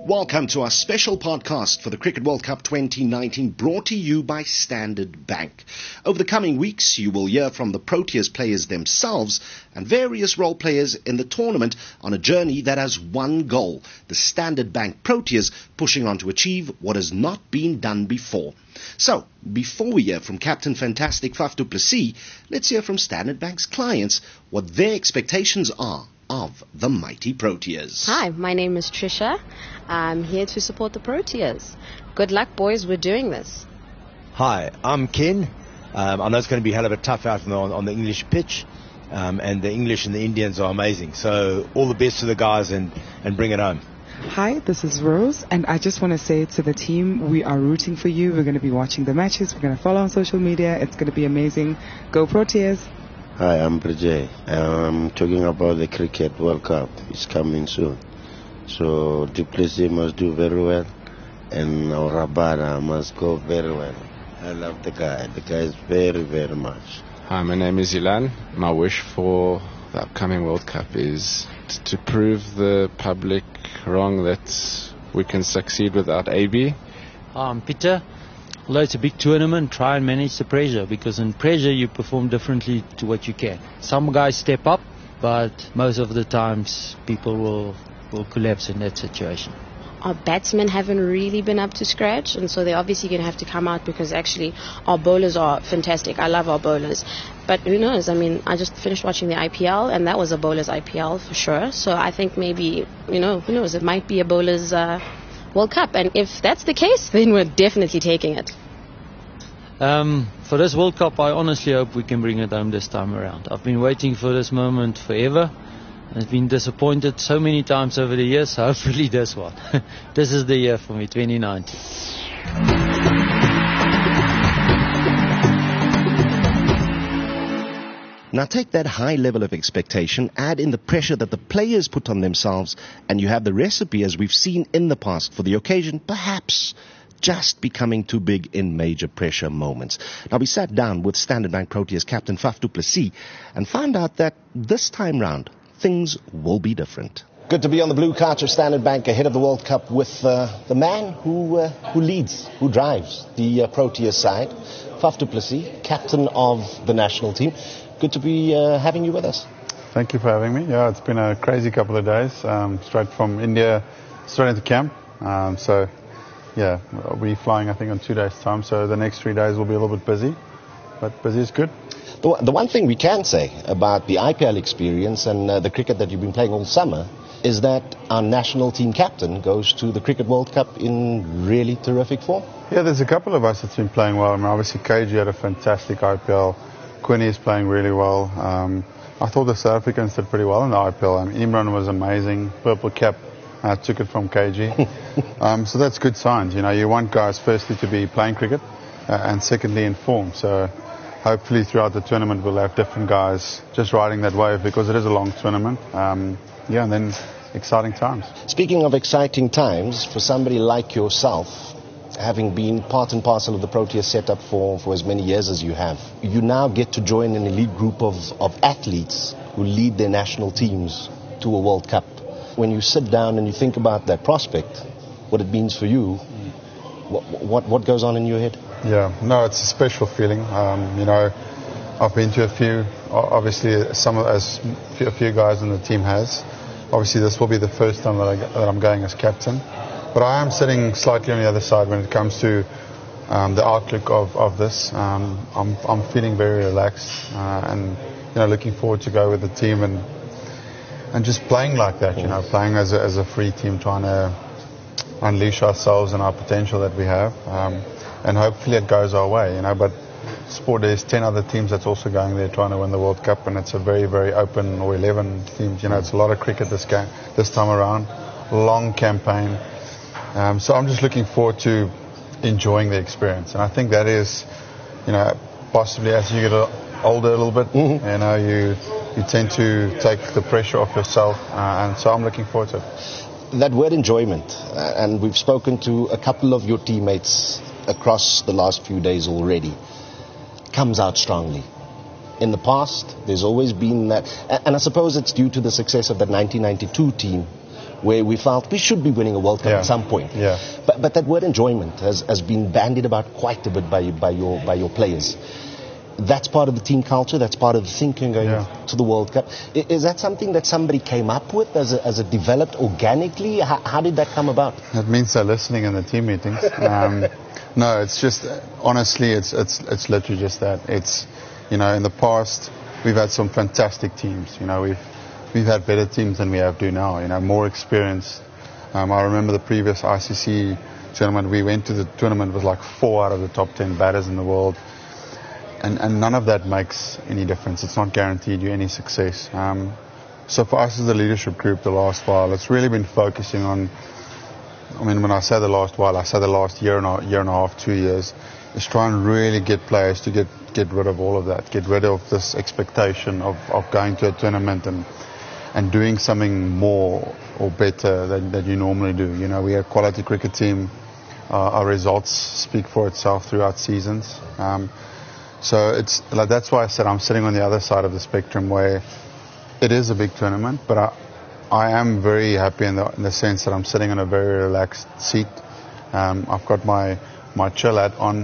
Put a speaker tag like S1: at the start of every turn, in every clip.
S1: Welcome to our special podcast for the Cricket World Cup 2019, brought to you by Standard Bank. Over the coming weeks, you will hear from the Proteas players themselves and various role players in the tournament on a journey that has one goal: the Standard Bank Proteas pushing on to achieve what has not been done before. So, before we hear from Captain Fantastic Faf du Plessis, let's hear from Standard Bank's clients what their expectations are of the mighty Proteas.
S2: Hi, my name is Trisha. I'm here to support the Proteas. Good luck, boys. We're doing this.
S3: Hi, I'm Ken. I know it's going to be a hell of a tough out on the English pitch, and the English and the Indians are amazing. So all the best to the guys and bring it home.
S4: Hi, this is Rose, and I just want to say to the team, we are rooting for you. We're going to be watching the matches. We're going to follow on social media. It's going to be amazing. Go Proteas.
S5: Hi, I'm Brajay. I'm talking about the Cricket World Cup. It's coming soon. So du Plessis must do very well, and our Rabada must go very well. I love the guy. The guy is very, very much.
S6: Hi, my name is Ilan. My wish for the upcoming World Cup is to prove the public wrong that we can succeed without AB.
S7: I'm Peter. Although it's a big tournament, try and manage the pressure, because in pressure you perform differently to what you can. Some guys step up, but most of the times people will collapse in that situation.
S2: Our batsmen haven't really been up to scratch, and so they're obviously going to have to come out, because actually our bowlers are fantastic. I love our bowlers. But who knows? I mean, I just finished watching the IPL, and that was a bowler's IPL for sure. So I think maybe, who knows, it might be a bowler's World Cup. And if that's the case, then we're definitely taking it.
S7: For this World Cup, I honestly hope we can bring it home this time around. I've been waiting for this moment forever. I've been disappointed so many times over the years, so hopefully this one. This is the year for me, 2019.
S1: Now take that high level of expectation, add in the pressure that the players put on themselves, and you have the recipe, as we've seen in the past, for the occasion perhaps just becoming too big in major pressure moments. Now we sat down with Standard Bank Proteas captain Faf du Plessis and found out that this time round things will be different. Good to be on the blue couch of Standard Bank ahead of the World Cup with the man who leads, who drives the Proteas side, Faf du Plessis, captain of the national team. Good to be having you with us.
S8: Thank you for having me. Yeah, it's been a crazy couple of days, straight from India, straight into camp. Yeah, we're flying, I think, on 2 days' time, so the next 3 days will be a little bit busy, but busy is good.
S1: The one thing we can say about the IPL experience and the cricket that you've been playing all summer is that our national team captain goes to the Cricket World Cup in really terrific form.
S8: Yeah, there's a couple of us that's been playing well. I mean, obviously, KG had a fantastic IPL. Quinny is playing really well. I thought the South Africans did pretty well in the IPL. I mean, Imran was amazing. Purple cap. Took it from KG. So that's good signs. You want guys firstly to be playing cricket and secondly in form. So hopefully throughout the tournament we'll have different guys just riding that wave, because it is a long tournament. And then exciting times. Speaking of exciting times, for somebody like yourself, having been part and parcel of the Proteas setup for as many years as you have, you now get to join an elite group of athletes who lead their national teams to a World Cup. When you sit down and you think about that prospect, what it means for you, what goes on in your head? Yeah, no, it's a special feeling. I've been to a few, obviously a few guys in the team has. Obviously this will be the first time that I'm going as captain. But I am sitting slightly on the other side when it comes to the outlook of this. I'm feeling very relaxed and looking forward to go with the team and just playing like that, playing as a free team, trying to unleash ourselves and our potential that we have, and hopefully it goes our way, But sport, there's 10 other teams that's also going there trying to win the World Cup, and it's a very, very open, or 11 teams. It's a lot of cricket this time around, long campaign. So I'm just looking forward to enjoying the experience, and I think that is, possibly as you get older a little bit, you tend to take the pressure off yourself, and so I'm looking forward to it. That word enjoyment, and we've spoken to a couple of your teammates across the last few days already, comes out strongly. In the past, there's always been that, and I suppose it's due to the success of that 1992 team,
S1: where we felt we should be winning a World Cup at some point.
S8: Yeah.
S1: But that word enjoyment has been bandied about quite a bit by your players. That's part of the team culture. That's part of the thinking going to the World Cup. Is that something that somebody came up with as it developed organically? How did that come about?
S8: That means they're listening in the team meetings. No, it's just, honestly, it's literally just that. It's, in the past, we've had some fantastic teams. We've had better teams than we do now. More experienced. I remember the previous ICC tournament. We went to the tournament with like 4 out of the top 10 batters in the world. And none of that makes any difference. It's not guaranteed you any success. So for us as a leadership group the last while, it's really been focusing on, when I say the last while, I say the last year and a half, 2 years, is try and really get players to get rid of all of that, get rid of this expectation of going to a tournament and doing something more or better than you normally do. We're a quality cricket team. Our results speak for itself throughout seasons. So it's like, that's why I said I'm sitting on the other side of the spectrum where it is a big tournament, but I am very happy in the sense that I'm sitting in a very relaxed seat. I've got my chill hat on,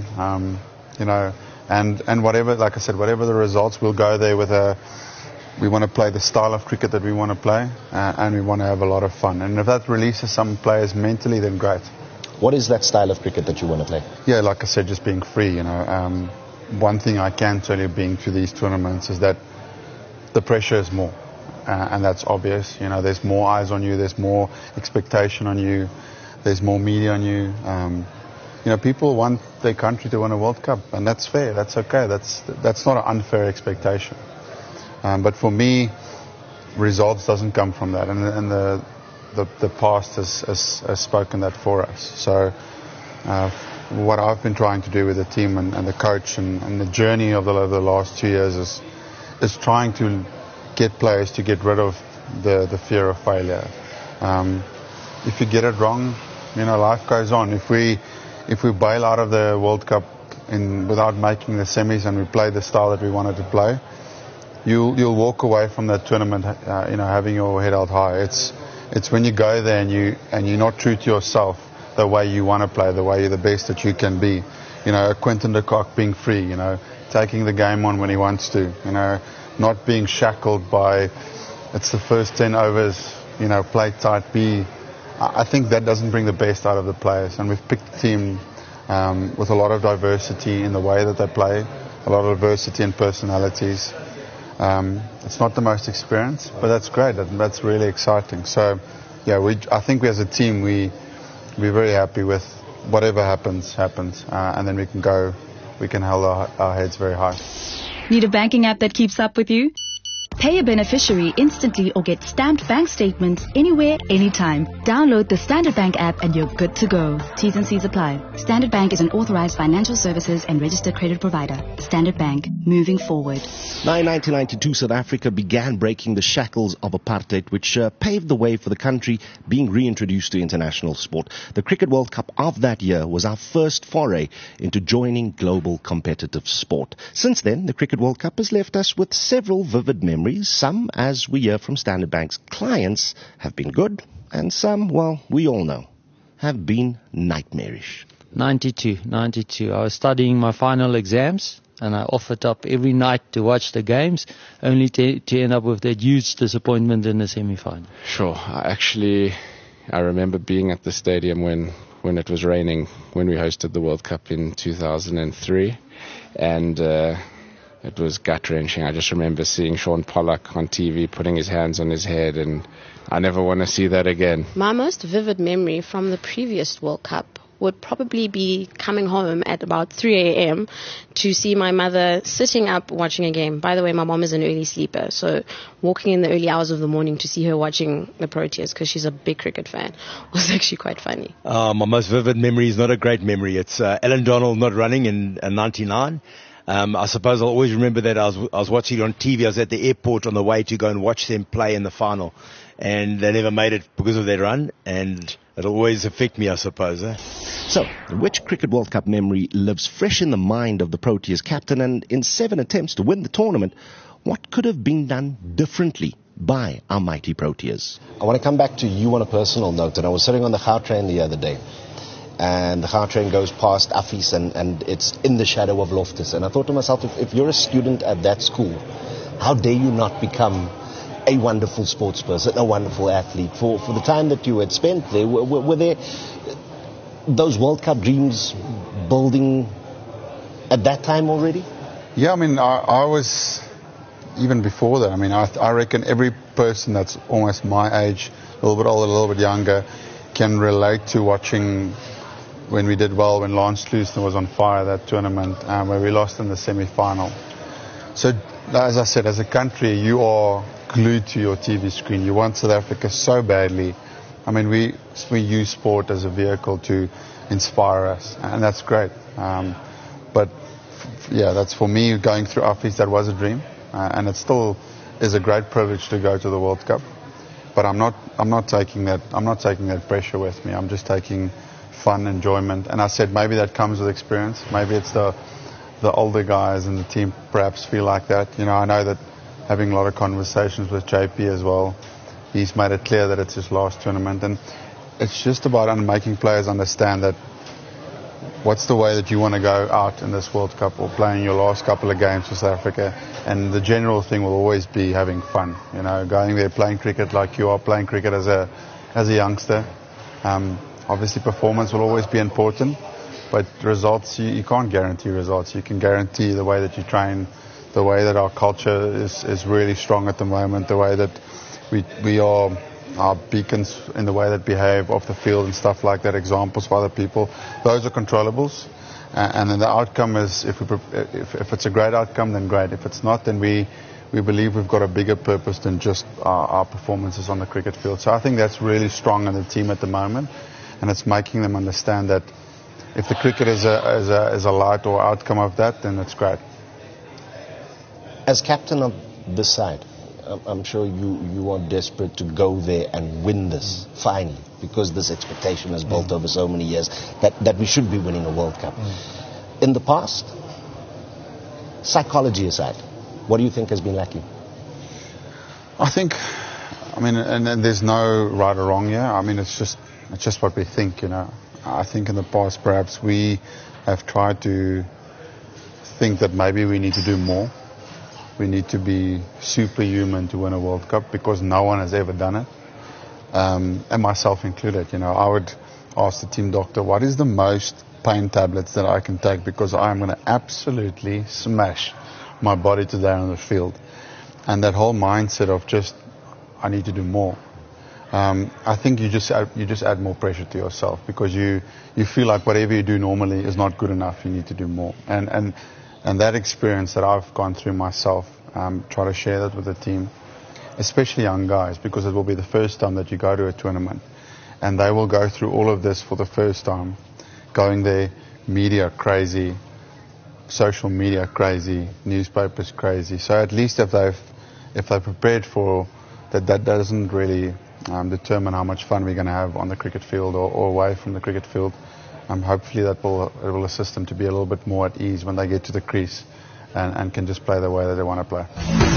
S8: and whatever, like I said, whatever the results, we'll go there with we want to play the style of cricket that we want to play, and we want to have a lot of fun. And if that releases some players mentally, then great.
S1: What is that style of cricket that you want to play?
S8: Yeah, like I said, just being free, One thing I can tell you being to these tournaments is that the pressure is more, and that's obvious. There's more eyes on you, there's more expectation on you, there's more media on you. People want their country to win a World Cup, and that's fair, that's okay, that's not an unfair expectation. But for me, results doesn't come from that, and the past has spoken that for us. So what I've been trying to do with the team and the coach and the journey of the last 2 years is trying to get players to get rid of the fear of failure. If you get it wrong, life goes on. If we bail out of the World Cup without making the semis and we play the style that we wanted to play, you'll walk away from that tournament, having your head held high. It's when you go there and you're not true to yourself, the way you want to play, the way you're the best that you can be. Quinton de Kock being free, taking the game on when he wants to, not being shackled by, it's the first 10 overs, play tight, I think that doesn't bring the best out of the players. And we've picked a team with a lot of diversity in the way that they play, a lot of diversity in personalities. It's not the most experienced, but that's great. That's really exciting. So, yeah, I think we as a team, we're very happy with whatever happens, and then we can hold our heads very high.
S9: Need a banking app that keeps up with you? Pay a beneficiary instantly or get stamped bank statements anywhere, anytime. Download the Standard Bank app and you're good to go. T's and C's apply. Standard Bank is an authorized financial services and registered credit provider. Standard Bank, moving forward.
S1: Now, in 1992, South Africa began breaking the shackles of apartheid, which paved the way for the country being reintroduced to international sport. The Cricket World Cup of that year was our first foray into joining global competitive sport. Since then, the Cricket World Cup has left us with several vivid memories. Some, as we hear from Standard Bank's clients, have been good, and some, well, we all know, have been nightmarish.
S7: 92. I was studying my final exams, and I offered up every night to watch the games, only to end up with that huge disappointment in the semi-final.
S6: Sure. I remember being at the stadium when it was raining, when we hosted the World Cup in 2003, and it was gut-wrenching. I just remember seeing Sean Pollock on TV putting his hands on his head, and I never want to see that again.
S2: My most vivid memory from the previous World Cup would probably be coming home at about 3 a.m. to see my mother sitting up watching a game. By the way, my mom is an early sleeper, so walking in the early hours of the morning to see her watching the Proteas, because she's a big cricket fan, was actually quite funny.
S3: My most vivid memory is not a great memory. It's Alan Donald not running in 99. I suppose I'll always remember that I was watching it on TV. I was at the airport on the way to go and watch them play in the final, and they never made it because of their run, and it'll always affect me, I suppose.
S1: So, which Cricket World Cup memory lives fresh in the mind of the Proteas captain, and in 7 attempts to win the tournament, what could have been done differently by our mighty Proteas. I want to come back to you on a personal note, and I was sitting on the Gautrain the other day, and the Gautrain goes past Affies, and it's in the shadow of Loftus, and I thought to myself, if you're a student at that school, how dare you not become a wonderful sports person, a wonderful athlete? For the time that you had spent there, were there those World Cup dreams building at that time already?
S8: Yeah, I mean, I was, even before that, I mean, I reckon every person that's almost my age, a little bit older, a little bit younger, can relate to watching when we did well, when Lance Klusener was on fire, that tournament, where we lost in the semi-final. So, as I said, as a country, you are glued to your TV screen. You want South Africa so badly. I mean, we use sport as a vehicle to inspire us, and that's great. But yeah, that's for me, going through Affies, that was a dream, and it still is a great privilege to go to the World Cup. But I'm not taking that pressure with me. I'm just taking fun, enjoyment, and I said maybe that comes with experience. Maybe it's the older guys in the team perhaps feel like that. You know, I know that having a lot of conversations with JP as well, he's made it clear that it's his last tournament, and it's just about making players understand that what's the way that you want to go out in this World Cup or playing your last couple of games for South Africa. And the general thing will always be having fun, you know, going there, playing cricket like you are playing cricket as a youngster. Obviously performance will always be important, but results, you can't guarantee results. You can guarantee the way that you train, the way that our culture is really strong at the moment, the way that we are our beacons in the way that behave off the field and stuff like that, examples for other people. Those are controllables, and then the outcome is, if it's a great outcome, then great. If it's not, then we believe we've got a bigger purpose than just our performances on the cricket field. So I think that's really strong in the team at the moment, and it's making them understand that if the cricket is a light or outcome of that, then it's great.
S1: As captain of this side, I'm sure you are desperate to go there and win this finally, because this expectation is built over so many years that we should be winning a World Cup. In the past, psychology aside, what do you think has been lacking?
S8: I think, I mean, and there's no right or wrong here. I mean, it's just what we think, you know. I think in the past perhaps we have tried to think that maybe we need to do more. We need to be superhuman to win a World Cup, because no one has ever done it, and myself included. You know, I would ask the team doctor, what is the most pain tablets that I can take, because I'm going to absolutely smash my body today on the field. And that whole mindset of just, I need to do more. I think you just add more pressure to yourself, because you feel like whatever you do normally is not good enough. You need to do more. And that experience that I've gone through myself, try to share that with the team, especially young guys, because it will be the first time that you go to a tournament, and they will go through all of this for the first time, going there, media crazy, social media crazy, newspapers crazy. So at least if they're prepared for that, that doesn't really determine how much fun we're going to have on the cricket field or away from the cricket field. Hopefully it will assist them to be a little bit more at ease when they get to the crease and can just play the way that they want to play.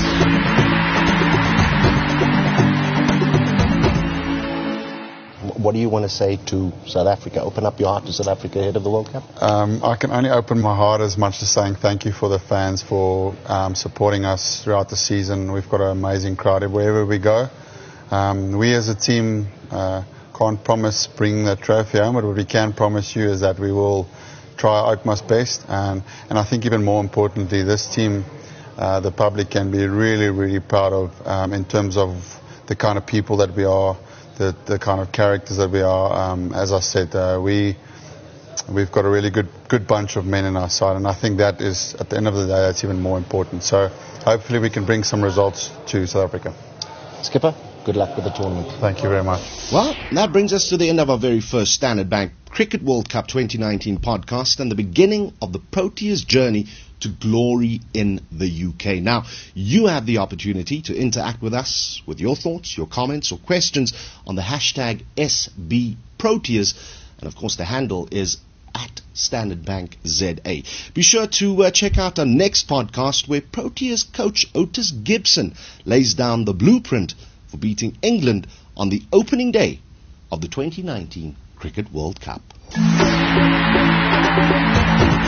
S1: What do you want to say to South Africa? Open up your heart to South Africa ahead of the World Cup?
S8: I can only open my heart as much as saying thank you for the fans for supporting us throughout the season. We've got an amazing crowd wherever we go. We as a team can't promise bringing that trophy home, but what we can promise you is that we will try our utmost best. And I think even more importantly, this team, the public can be really, really proud of in terms of the kind of people that we are, the kind of characters that we are. As I said, we've got a really good bunch of men in our side, and I think that is, at the end of the day, that's even more important. So hopefully we can bring some results to South Africa.
S1: Skipper, good luck with the tournament.
S8: Thank you very much.
S1: Well, that brings us to the end of our very first Standard Bank Cricket World Cup 2019 podcast and the beginning of the Proteas journey to glory in the UK. Now, you have the opportunity to interact with us with your thoughts, your comments or questions on the hashtag SBProteas. And of course, the handle is at Standard Bank ZA. Be sure to check out our next podcast where Proteas coach Otis Gibson lays down the blueprint for beating England on the opening day of the 2019 Cricket World Cup.